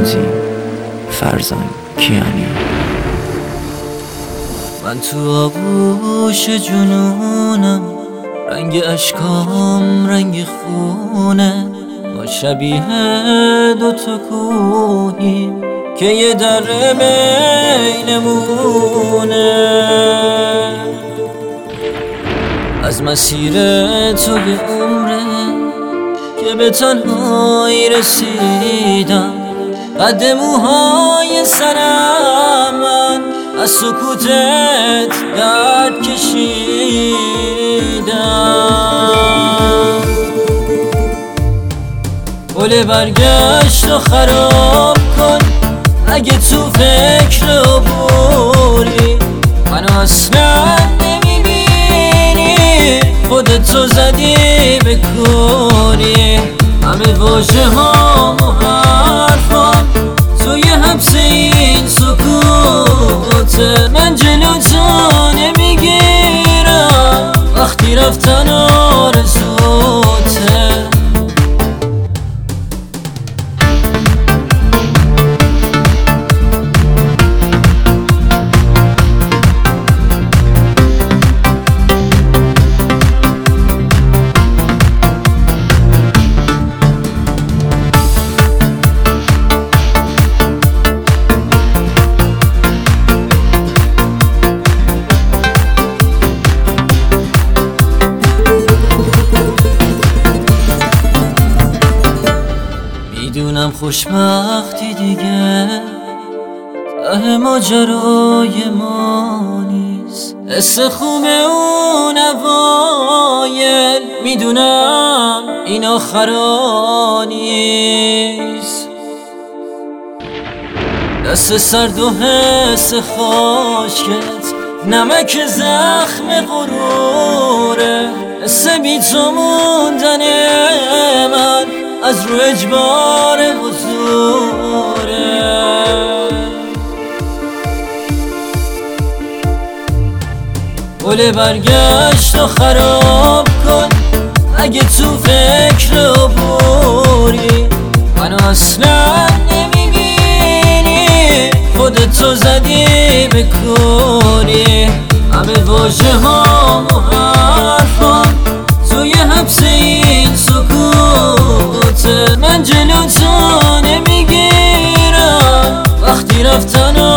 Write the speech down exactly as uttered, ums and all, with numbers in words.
تنظیم فرزان کیانی. من تو آغوش جنونم، رنگ اشکام رنگ خونه، ما شبیه دوتا کوهی که یه در بینمونه. از مسیر تو یه عمره که به تنهایی رسیدم، قد موهای سرم من از سکوتت درد کشیدم. گل برگشت و خراب کن اگه تو فکر عبوری، منو اصلا نمیبینی، خودتو زدی به کوری. همه واژه هام و حرفام توی حبس این سکوته، من جلو تو نمیگیرم وقتی رفتن آرزوته. میدونم خوشبختی دیگه ته ماجرای ما نیست، حس خوب اون اوایل میدونم این آخرا نیست. دست سرد و حس خاشکت نمک زخم غروره، حس بی تو موندن من از رو اجبار حضوره. گل برگشت و خراب کن اگه تو فکر عبوری، منو اصلا نمیبینی، خودتو زدی به کوری. همه واژه هام و حرفام توی حبس این سکوته، من جلو تو نمیگیرم وقتی رفتن